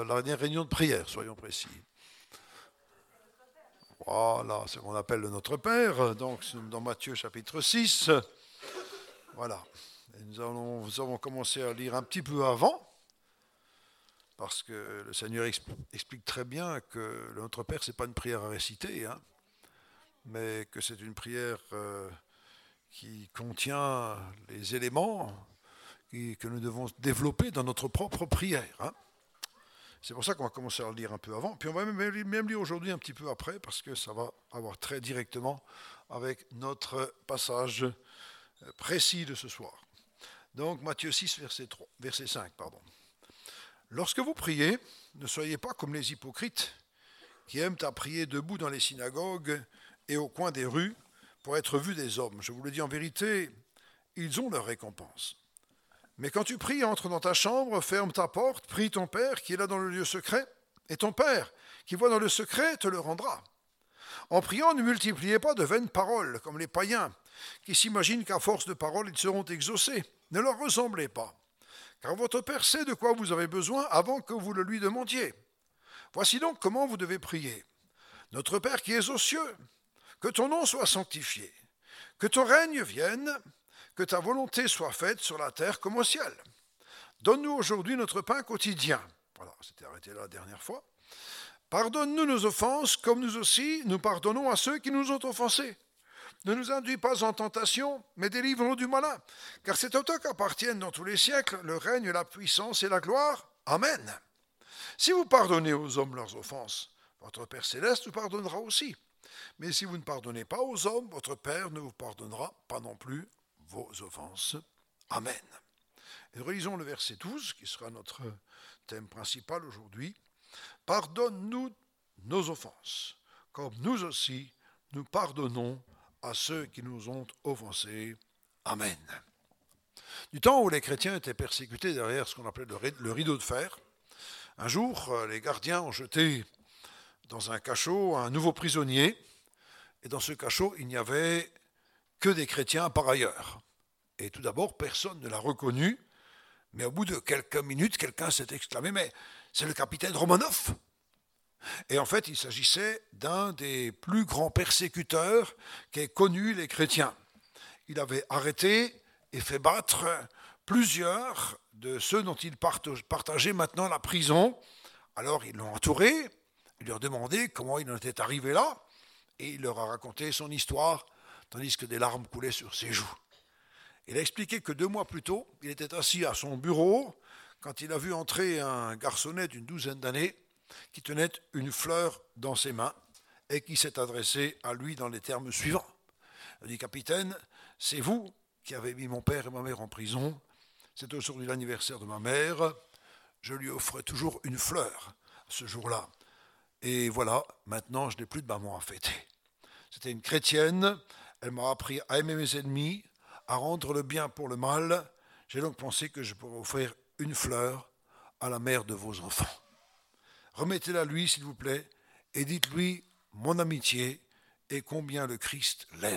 la dernière réunion de prière, soyons précis. Voilà, c'est ce qu'on appelle le Notre Père. Donc, nous sommes dans Matthieu chapitre 6. Voilà. Et nous avons commencé à lire un petit peu avant, parce que le Seigneur explique très bien que le Notre Père, ce n'est pas une prière à réciter, mais que c'est une prière qui contient les éléments que nous devons développer dans notre propre prière. C'est pour ça qu'on va commencer à le lire un peu avant. Puis on va même lire aujourd'hui un petit peu après, parce que ça va avoir très directement avec notre passage précis de ce soir. Donc Matthieu 6, verset 5. Lorsque vous priez, ne soyez pas comme les hypocrites qui aiment à prier debout dans les synagogues et au coin des rues pour être vus des hommes. Je vous le dis en vérité, ils ont leur récompense. Mais quand tu pries, entre dans ta chambre, ferme ta porte, prie ton Père qui est là dans le lieu secret, et ton Père qui voit dans le secret te le rendra. En priant, ne multipliez pas de vaines paroles, comme les païens, qui s'imaginent qu'à force de paroles, ils seront exaucés. Ne leur ressemblez pas, car votre Père sait de quoi vous avez besoin avant que vous le lui demandiez. Voici donc comment vous devez prier. Notre Père qui es aux cieux, que ton nom soit sanctifié, que ton règne vienne, que ta volonté soit faite sur la terre comme au ciel. Donne-nous aujourd'hui notre pain quotidien. Voilà, on s'était arrêté là la dernière fois. Pardonne-nous nos offenses, comme nous aussi nous pardonnons à ceux qui nous ont offensés. Ne nous induis pas en tentation, mais délivre-nous du malin. Car c'est à toi qu'appartiennent dans tous les siècles le règne, la puissance et la gloire. Amen. Si vous pardonnez aux hommes leurs offenses, votre Père céleste vous pardonnera aussi. Mais si vous ne pardonnez pas aux hommes, votre Père ne vous pardonnera pas non plus vos offenses. Amen. Et relisons le verset 12, qui sera notre thème principal aujourd'hui. Pardonne-nous nos offenses, comme nous aussi nous pardonnons à ceux qui nous ont offensés. Amen. Du temps où les chrétiens étaient persécutés derrière ce qu'on appelait le rideau de fer, un jour, les gardiens ont jeté dans un cachot un nouveau prisonnier, et dans ce cachot, il n'y avait que des chrétiens par ailleurs. Et tout d'abord, personne ne l'a reconnu, mais au bout de quelques minutes, quelqu'un s'est exclamé « Mais c'est le capitaine Romanov !» Et en fait, il s'agissait d'un des plus grands persécuteurs qu'aient connu les chrétiens. Il avait arrêté et fait battre plusieurs de ceux dont il partageait maintenant la prison. Alors ils l'ont entouré, ils lui ont demandé comment il en était arrivé là, et il leur a raconté son histoire, tandis que des larmes coulaient sur ses joues. Il a expliqué que 2 mois plus tôt, il était assis à son bureau quand il a vu entrer un garçonnet d'une 12aine d'années qui tenait une fleur dans ses mains et qui s'est adressé à lui dans les termes suivants. Il a dit « Capitaine, c'est vous qui avez mis mon père et ma mère en prison. C'est aujourd'hui l'anniversaire de ma mère. Je lui offrais toujours une fleur ce jour-là. Et voilà, maintenant je n'ai plus de maman à fêter. C'était une chrétienne, elle m'a appris à aimer mes ennemis, à rendre le bien pour le mal. J'ai donc pensé que je pourrais offrir une fleur à la mère de vos enfants. Remettez-la lui, s'il vous plaît, et dites-lui mon amitié et combien le Christ l'aime. »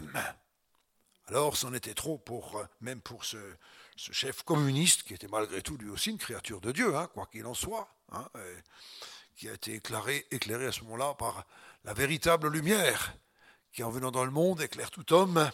Alors, c'en était trop même pour ce chef communiste, qui était malgré tout lui aussi une créature de Dieu, quoi qu'il en soit, qui a été éclairé à ce moment-là par la véritable lumière, qui en venant dans le monde éclaire tout homme,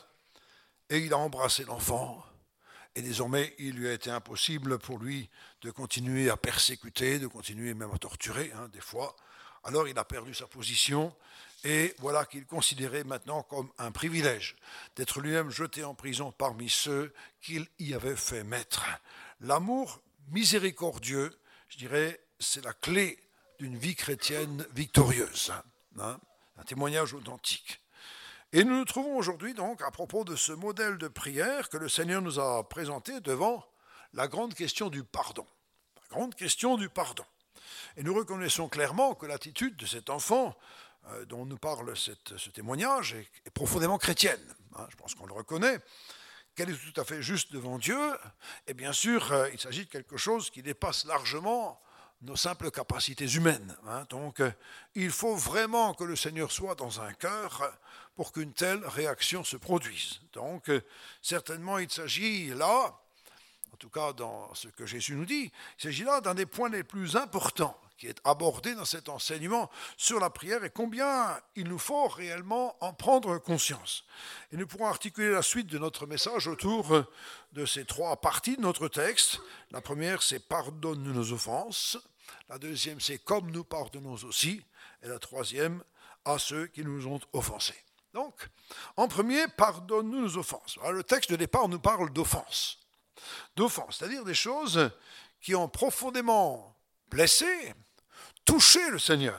et il a embrassé l'enfant, et désormais il lui a été impossible pour lui de continuer à persécuter, de continuer même à torturer, des fois. Alors il a perdu sa position, et voilà qu'il considérait maintenant comme un privilège d'être lui-même jeté en prison parmi ceux qu'il y avait fait mettre. L'amour miséricordieux, je dirais, c'est la clé d'une vie chrétienne victorieuse, un témoignage authentique. Et nous nous trouvons aujourd'hui donc à propos de ce modèle de prière que le Seigneur nous a présenté devant la grande question du pardon. La grande question du pardon. Et nous reconnaissons clairement que l'attitude de cet enfant dont nous parle ce témoignage est profondément chrétienne. Je pense qu'on le reconnaît, qu'elle est tout à fait juste devant Dieu. Et bien sûr, il s'agit de quelque chose qui dépasse largement nos simples capacités humaines. Donc, il faut vraiment que le Seigneur soit dans un cœur pour qu'une telle réaction se produise. Donc, certainement, il s'agit là en tout cas dans ce que Jésus nous dit. Il s'agit là d'un des points les plus importants qui est abordé dans cet enseignement sur la prière et combien il nous faut réellement en prendre conscience. Et nous pourrons articuler la suite de notre message autour de ces trois parties de notre texte. La première, c'est « Pardonne-nous nos offenses ». La deuxième, c'est « Comme nous pardonnons aussi ». Et la troisième, « À ceux qui nous ont offensés ». Donc, en premier, « Pardonne-nous nos offenses ». Alors, le texte de départ nous parle d'offenses. D'offenses, c'est-à-dire des choses qui ont profondément blessé, touché le Seigneur.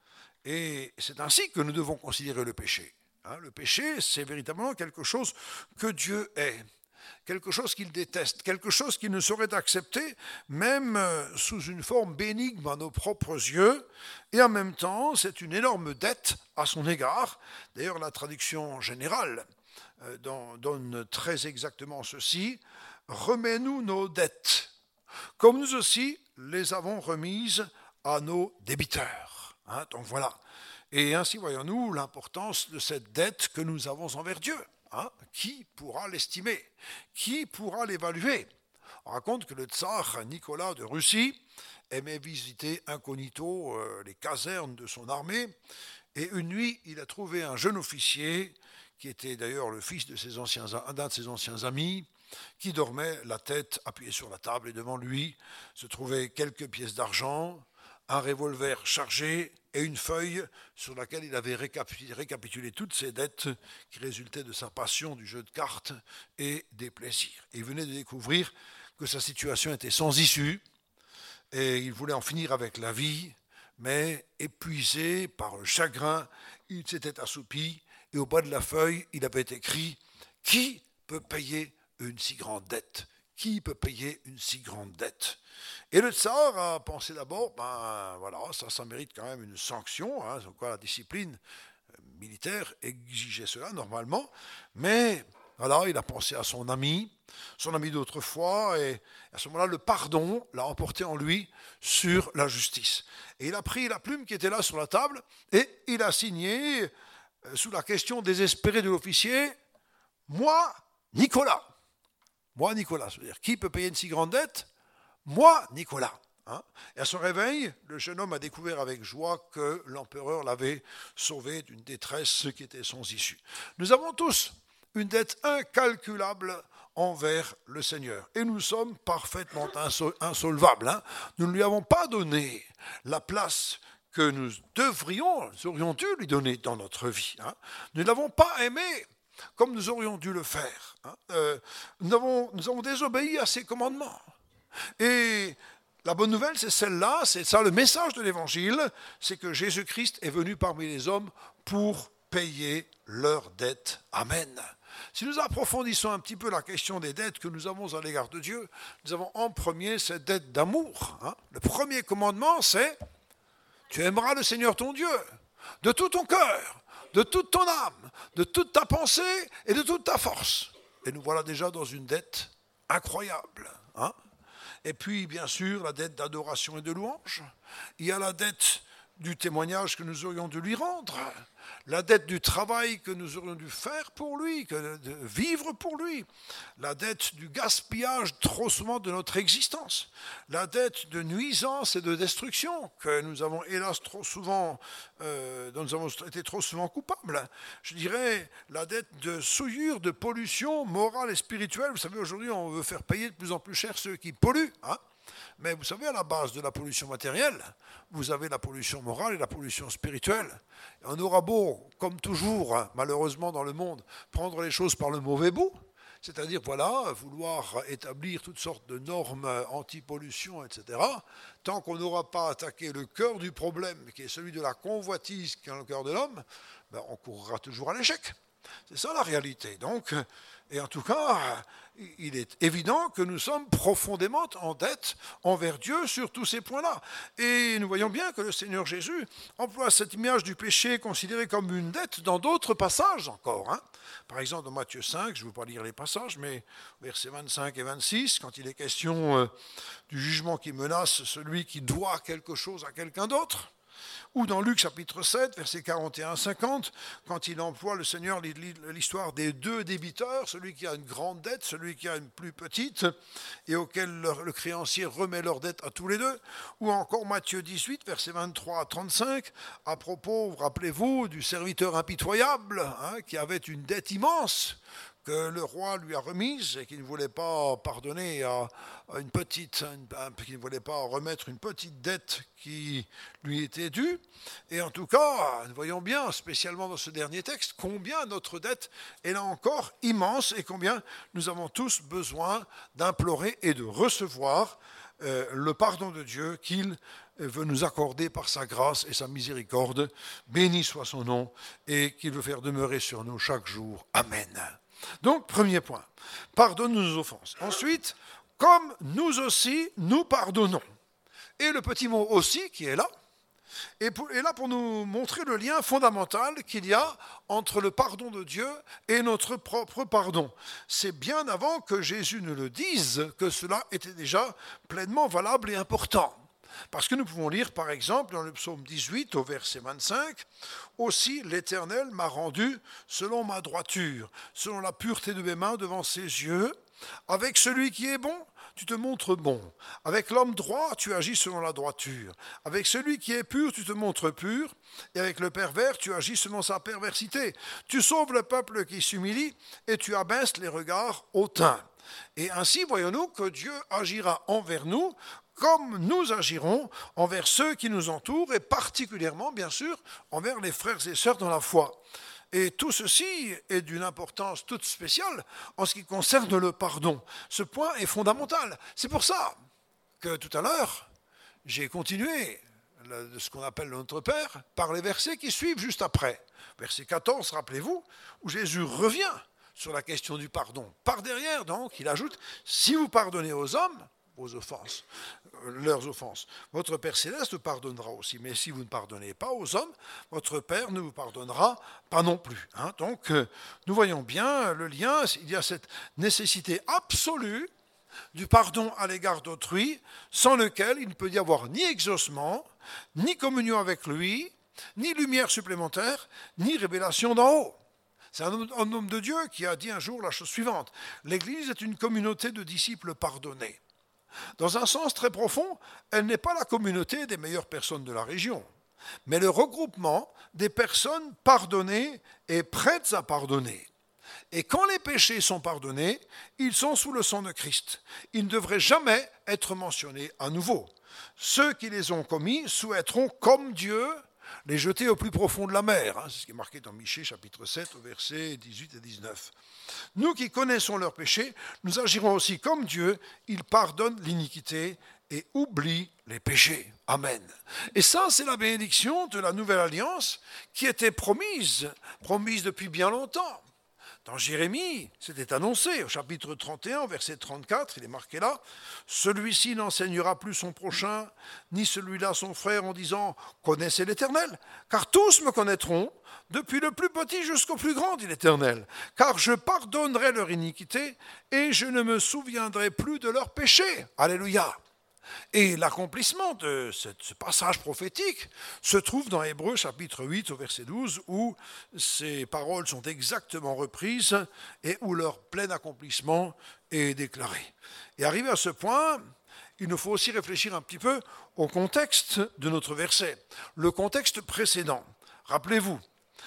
Et c'est ainsi que nous devons considérer le péché. Le péché, c'est véritablement quelque chose que Dieu est, quelque chose qu'il déteste, quelque chose qu'il ne saurait accepter, même sous une forme bénigne à nos propres yeux. Et en même temps, c'est une énorme dette à son égard. D'ailleurs, la traduction générale donne très exactement ceci. « Remets-nous nos dettes, comme nous aussi les avons remises à nos débiteurs. » Donc voilà. Et ainsi voyons-nous l'importance de cette dette que nous avons envers Dieu. Qui pourra l'estimer? Qui pourra l'évaluer? On raconte que le tsar Nicolas de Russie aimait visiter incognito les casernes de son armée. Et une nuit, il a trouvé un jeune officier, qui était d'ailleurs le fils d'un de ses anciens amis, qui dormait la tête appuyée sur la table. Et devant lui se trouvaient quelques pièces d'argent, un revolver chargé et une feuille sur laquelle il avait récapitulé toutes ses dettes qui résultaient de sa passion du jeu de cartes et des plaisirs. Et il venait de découvrir que sa situation était sans issue et il voulait en finir avec la vie, mais épuisé par le chagrin, il s'était assoupi et au bas de la feuille, il avait écrit « Qui peut payer une si grande dette ? Qui peut payer une si grande dette ?» Et le tsar a pensé d'abord, voilà, ça mérite quand même une sanction, c'est quoi la discipline militaire exigeait cela normalement, mais voilà, il a pensé à son ami d'autrefois, et à ce moment-là, le pardon l'a emporté en lui sur la justice. Et il a pris la plume qui était là sur la table, et il a signé, sous la question désespérée de l'officier, « Moi, Nicolas ». Moi, Nicolas, c'est-à-dire, qui peut payer une si grande dette ? Moi, Nicolas. Et à son réveil, le jeune homme a découvert avec joie que l'empereur l'avait sauvé d'une détresse qui était sans issue. Nous avons tous une dette incalculable envers le Seigneur. Et nous sommes parfaitement insolvables. Nous ne lui avons pas donné la place que nous aurions dû lui donner dans notre vie. Nous ne l'avons pas aimé comme nous aurions dû le faire. Nous avons désobéi à ses commandements. Et la bonne nouvelle, c'est celle-là, c'est ça le message de l'Évangile, c'est que Jésus-Christ est venu parmi les hommes pour payer leurs dettes. Amen. Si nous approfondissons un petit peu la question des dettes que nous avons à l'égard de Dieu, nous avons en premier cette dette d'amour. Le premier commandement, c'est « Tu aimeras le Seigneur ton Dieu de tout ton cœur, de toute ton âme, de toute ta pensée et de toute ta force. » Et nous voilà déjà dans une dette incroyable. Et puis, bien sûr, la dette d'adoration et de louange. Il y a la dette du témoignage que nous aurions dû lui rendre, la dette du travail que nous aurions dû faire pour lui, de vivre pour lui, la dette du gaspillage trop souvent de notre existence, la dette de nuisance et de destruction que nous avons hélas trop souvent, dont nous avons été trop souvent coupables. Je dirais la dette de souillure, de pollution morale et spirituelle. Vous savez, aujourd'hui, on veut faire payer de plus en plus cher ceux qui polluent, Mais vous savez, à la base de la pollution matérielle, vous avez la pollution morale et la pollution spirituelle. Et on aura beau, comme toujours, malheureusement dans le monde, prendre les choses par le mauvais bout, c'est-à-dire, vouloir établir toutes sortes de normes anti-pollution, etc., tant qu'on n'aura pas attaqué le cœur du problème, qui est celui de la convoitise qui est dans le cœur de l'homme, on courra toujours à l'échec. C'est ça la réalité. Donc, et en tout cas, il est évident que nous sommes profondément en dette envers Dieu sur tous ces points-là. Et nous voyons bien que le Seigneur Jésus emploie cette image du péché considéré comme une dette dans d'autres passages encore. Par exemple, dans Matthieu 5, je ne vais pas lire les passages, mais versets 25 et 26, quand il est question du jugement qui menace celui qui doit quelque chose à quelqu'un d'autre, Ou dans Luc chapitre 7, versets 41 à 50, quand il emploie le Seigneur l'histoire des deux débiteurs, celui qui a une grande dette, celui qui a une plus petite, et auquel le créancier remet leur dette à tous les deux. Ou encore Matthieu 18, versets 23 à 35, à propos, rappelez-vous, du serviteur impitoyable, qui avait une dette immense, que le roi lui a remise et qui ne voulait pas pardonner qui ne voulait pas remettre une petite dette qui lui était due. Et en tout cas, nous voyons bien, spécialement dans ce dernier texte, combien notre dette est là encore immense et combien nous avons tous besoin d'implorer et de recevoir le pardon de Dieu qu'il veut nous accorder par sa grâce et sa miséricorde. Béni soit son nom et qu'il veut faire demeurer sur nous chaque jour. Amen. Donc, premier point, pardonne-nous nos offenses. Ensuite, comme nous aussi, nous pardonnons. Et le petit mot aussi qui est là, est là pour nous montrer le lien fondamental qu'il y a entre le pardon de Dieu et notre propre pardon. C'est bien avant que Jésus ne le dise que cela était déjà pleinement valable et important. Parce que nous pouvons lire par exemple dans le psaume 18 au verset 25, « Aussi l'Éternel m'a rendu selon ma droiture, selon la pureté de mes mains devant ses yeux. Avec celui qui est bon, tu te montres bon. Avec l'homme droit, tu agis selon la droiture. Avec celui qui est pur, tu te montres pur. Et avec le pervers, tu agis selon sa perversité. Tu sauves le peuple qui s'humilie et tu abaisses les regards hautains. » Et ainsi, voyons-nous que Dieu agira envers nous comme nous agirons envers ceux qui nous entourent et particulièrement, bien sûr, envers les frères et sœurs dans la foi. Et tout ceci est d'une importance toute spéciale en ce qui concerne le pardon. Ce point est fondamental. C'est pour ça que tout à l'heure, j'ai continué de ce qu'on appelle notre Père par les versets qui suivent juste après. Verset 14, rappelez-vous, où Jésus revient sur la question du pardon. Par derrière, donc, il ajoute, si vous pardonnez aux hommes, vos offenses, leurs offenses, votre Père Céleste vous pardonnera aussi. Mais si vous ne pardonnez pas aux hommes, votre Père ne vous pardonnera pas non plus. Donc, nous voyons bien le lien. Il y a cette nécessité absolue du pardon à l'égard d'autrui, sans lequel il ne peut y avoir ni exaucement, ni communion avec lui, ni lumière supplémentaire, ni révélation d'en haut. C'est un homme de Dieu qui a dit un jour la chose suivante. L'Église est une communauté de disciples pardonnés. Dans un sens très profond, elle n'est pas la communauté des meilleures personnes de la région, mais le regroupement des personnes pardonnées et prêtes à pardonner. Et quand les péchés sont pardonnés, ils sont sous le sang de Christ. Ils ne devraient jamais être mentionnés à nouveau. Ceux qui les ont commis souhaiteront, comme Dieu, les jeter au plus profond de la mer. C'est ce qui est marqué dans Michée, chapitre 7, au verset 18 et 19. Nous qui connaissons leurs péchés, nous agirons aussi comme Dieu. Il pardonne l'iniquité et oublie les péchés. Amen. Et ça, c'est la bénédiction de la nouvelle alliance qui était promise depuis bien longtemps. Dans Jérémie, c'était annoncé, au chapitre 31, verset 34, il est marqué là, « Celui-ci n'enseignera plus son prochain, ni celui-là son frère, en disant « Connaissez l'Éternel », car tous me connaîtront, depuis le plus petit jusqu'au plus grand, dit l'Éternel, car je pardonnerai leur iniquité et je ne me souviendrai plus de leurs péchés. » Alléluia. Et l'accomplissement de ce passage prophétique se trouve dans Hébreux chapitre 8 au verset 12 où ces paroles sont exactement reprises et où leur plein accomplissement est déclaré. Et arrivé à ce point, il nous faut aussi réfléchir un petit peu au contexte de notre verset, le contexte précédent. Rappelez-vous,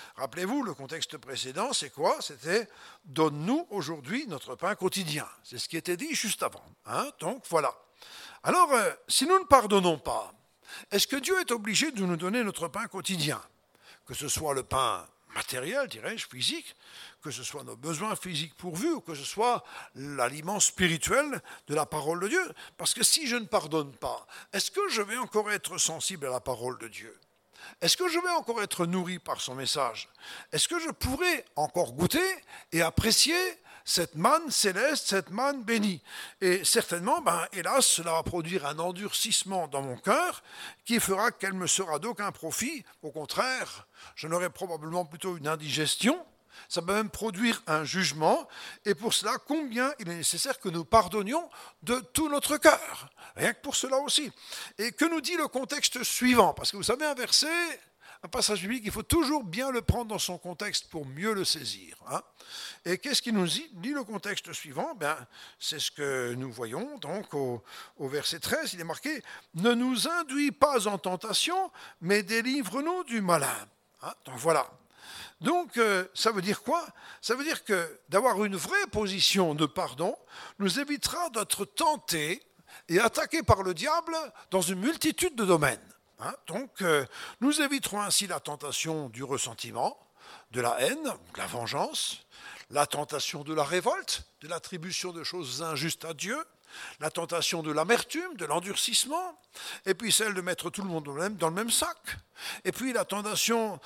le contexte précédent, c'est quoi ? C'était « Donne-nous aujourd'hui notre pain quotidien ». C'est ce qui était dit juste avant. Donc voilà. Alors, si nous ne pardonnons pas, est-ce que Dieu est obligé de nous donner notre pain quotidien ? Que ce soit le pain matériel, dirais-je, physique, que ce soit nos besoins physiques pourvus, ou que ce soit l'aliment spirituel de la parole de Dieu. Parce que si je ne pardonne pas, est-ce que je vais encore être sensible à la parole de Dieu ? Est-ce que je vais encore être nourri par son message ? Est-ce que je pourrai encore goûter et apprécier cette manne céleste, cette manne bénie? Et certainement, hélas, cela va produire un endurcissement dans mon cœur qui fera qu'elle me sera d'aucun profit. Au contraire, j'en aurai probablement plutôt une indigestion Ça peut même produire un jugement. Et pour cela, combien il est nécessaire que nous pardonnions de tout notre cœur. Rien que pour cela aussi. Et que nous dit le contexte suivant? Parce que vous savez, un passage biblique, il faut toujours bien le prendre dans son contexte pour mieux le saisir. Et qu'est-ce qu'il nous dit le contexte suivant? C'est ce que nous voyons donc au verset 13, il est marqué « Ne nous induis pas en tentation, mais délivre-nous du malin ». Donc voilà. Donc ça veut dire quoi? Ça veut dire que d'avoir une vraie position de pardon nous évitera d'être tentés et attaqués par le diable dans une multitude de domaines. Donc, nous éviterons ainsi la tentation du ressentiment, de la haine, de la vengeance, la tentation de la révolte, de l'attribution de choses injustes à Dieu, la tentation de l'amertume, de l'endurcissement, et puis celle de mettre tout le monde dans le même sac, et puis la tentation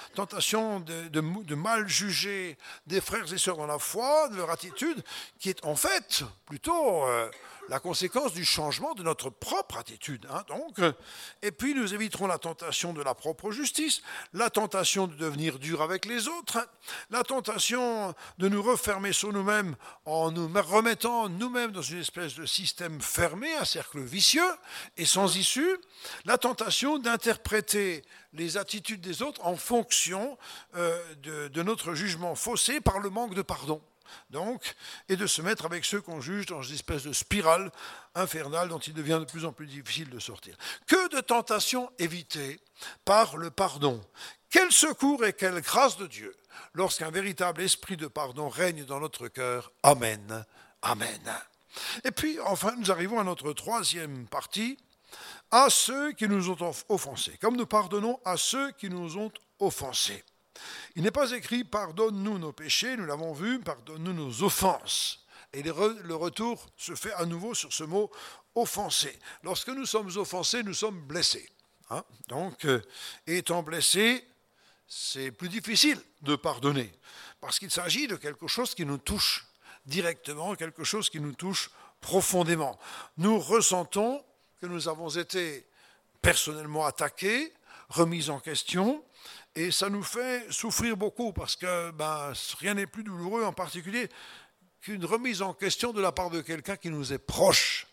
de mal juger des frères et sœurs dans la foi, de leur attitude, qui est en fait plutôt la conséquence du changement de notre propre attitude. Et puis nous éviterons la tentation de la propre justice, la tentation de devenir dur avec les autres, la tentation de nous refermer sur nous-mêmes en nous remettant nous-mêmes dans une espèce de système fermé, un cercle vicieux et sans issue, la tentation d'interpréter les attitudes des autres en fonction de notre jugement faussé par le manque de pardon. Et de se mettre avec ceux qu'on juge dans une espèce de spirale infernale dont il devient de plus en plus difficile de sortir. Que de tentations évitées par le pardon. Quel secours et quelle grâce de Dieu lorsqu'un véritable esprit de pardon règne dans notre cœur. Amen. Amen. Et puis, enfin, nous arrivons à notre troisième partie, à ceux qui nous ont offensés, comme nous pardonnons à ceux qui nous ont offensés. Il n'est pas écrit « pardonne-nous nos péchés », nous l'avons vu, « pardonne-nous nos offenses ». Et le retour se fait à nouveau sur ce mot « offensé ». Lorsque nous sommes offensés, nous sommes blessés. Donc, étant blessés, c'est plus difficile de pardonner, parce qu'il s'agit de quelque chose qui nous touche directement, quelque chose qui nous touche profondément. Nous ressentons que nous avons été personnellement attaqués, remis en question, et ça nous fait souffrir beaucoup parce que rien n'est plus douloureux en particulier qu'une remise en question de la part de quelqu'un qui nous est proche.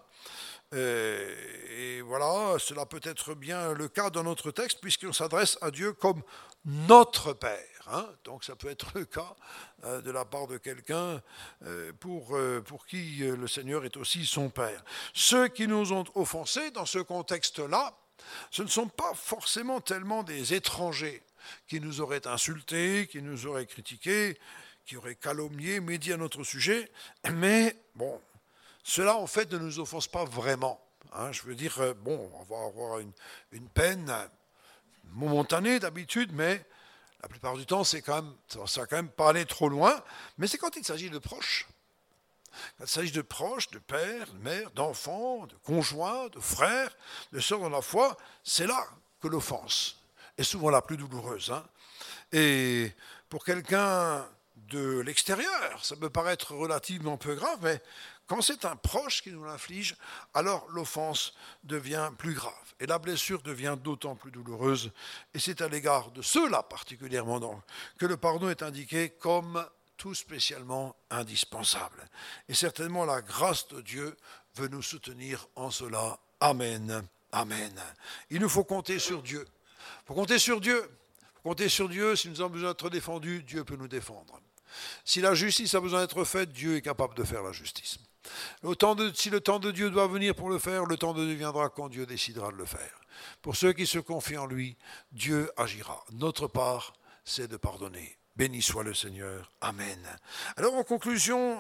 Et voilà, cela peut être bien le cas dans notre texte puisqu'on s'adresse à Dieu comme notre Père. Donc ça peut être le cas de la part de quelqu'un pour qui le Seigneur est aussi son Père. Ceux qui nous ont offensés dans ce contexte-là, ce ne sont pas forcément tellement des étrangers qui nous auraient insultés, qui nous auraient critiqués, qui auraient calomnié, médit à notre sujet, mais bon, cela en fait ne nous offense pas vraiment. Je veux dire, on va avoir une peine momentanée d'habitude, mais la plupart du temps, ça va quand même pas aller trop loin, mais c'est quand il s'agit de proches. Quand il s'agit de proches, de pères, de mères, d'enfants, de conjoints, de frères, de sœurs dans la foi, c'est là que l'offense est souvent la plus douloureuse. Et pour quelqu'un de l'extérieur, ça peut paraître relativement peu grave, mais quand c'est un proche qui nous l'inflige, alors l'offense devient plus grave. Et la blessure devient d'autant plus douloureuse. Et c'est à l'égard de ceux-là particulièrement donc, que le pardon est indiqué comme tout spécialement indispensable. Et certainement la grâce de Dieu veut nous soutenir en cela. Amen. Amen. Il nous faut compter sur Dieu. Il faut compter sur Dieu. Il faut compter sur Dieu. Si nous avons besoin d'être défendus, Dieu peut nous défendre. Si la justice a besoin d'être faite, Dieu est capable de faire la justice. Si le temps de Dieu doit venir pour le faire, le temps de Dieu viendra quand Dieu décidera de le faire. Pour ceux qui se confient en lui, Dieu agira. Notre part, c'est de pardonner. Béni soit le Seigneur. Amen. Alors en conclusion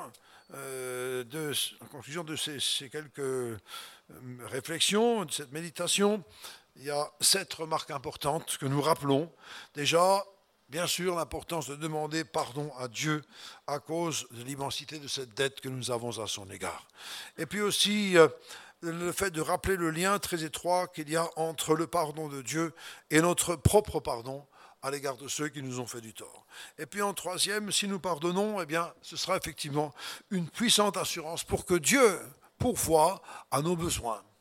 de ces quelques réflexions, de cette méditation, il y a 7 remarques importantes que nous rappelons. Déjà, bien sûr, l'importance de demander pardon à Dieu à cause de l'immensité de cette dette que nous avons à son égard. Et puis aussi, le fait de rappeler le lien très étroit qu'il y a entre le pardon de Dieu et notre propre pardon à l'égard de ceux qui nous ont fait du tort. Et puis en troisième, si nous pardonnons, eh bien, ce sera effectivement une puissante assurance pour que Dieu pourvoie à nos besoins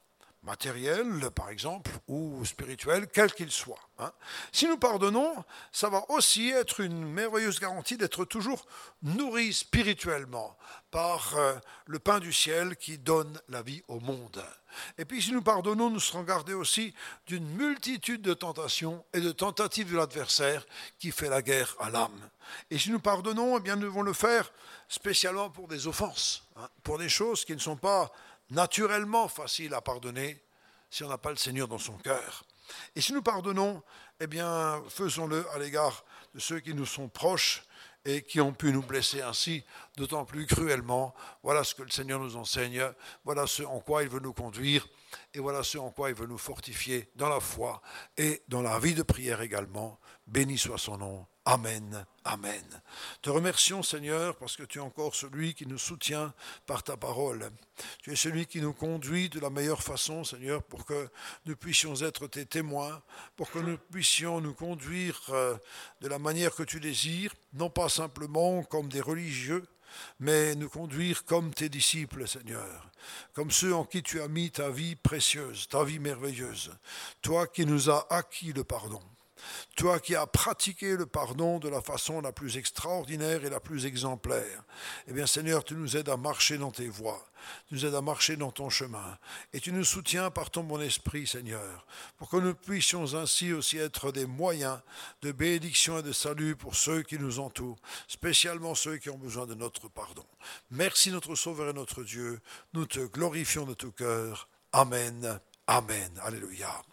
matériel, par exemple, ou spirituel, quel qu'il soit. Si nous pardonnons, ça va aussi être une merveilleuse garantie d'être toujours nourris spirituellement par le pain du ciel qui donne la vie au monde. Et puis si nous pardonnons, nous serons gardés aussi d'une multitude de tentations et de tentatives de l'adversaire qui fait la guerre à l'âme. Et si nous pardonnons, eh bien nous devons le faire spécialement pour des offenses, pour des choses qui ne sont pas naturellement faciles à pardonner si on n'a pas le Seigneur dans son cœur. Et si nous pardonnons, eh bien faisons-le à l'égard de ceux qui nous sont proches et qui ont pu nous blesser ainsi, d'autant plus cruellement. Voilà ce que le Seigneur nous enseigne, voilà ce en quoi il veut nous conduire, et voilà ce en quoi il veut nous fortifier dans la foi et dans la vie de prière également. Béni soit son nom. Amen, amen. Te remercions, Seigneur, parce que tu es encore celui qui nous soutient par ta parole. Tu es celui qui nous conduit de la meilleure façon, Seigneur, pour que nous puissions être tes témoins, pour que nous puissions nous conduire de la manière que tu désires, non pas simplement comme des religieux, mais nous conduire comme tes disciples, Seigneur, comme ceux en qui tu as mis ta vie précieuse, ta vie merveilleuse, toi qui nous as acquis le pardon. Toi qui as pratiqué le pardon de la façon la plus extraordinaire et la plus exemplaire, eh bien Seigneur, tu nous aides à marcher dans tes voies, tu nous aides à marcher dans ton chemin, et tu nous soutiens par ton bon esprit, Seigneur, pour que nous puissions ainsi aussi être des moyens de bénédiction et de salut pour ceux qui nous entourent, spécialement ceux qui ont besoin de notre pardon. Merci notre Sauveur et notre Dieu, nous te glorifions de tout cœur. Amen, amen, alléluia.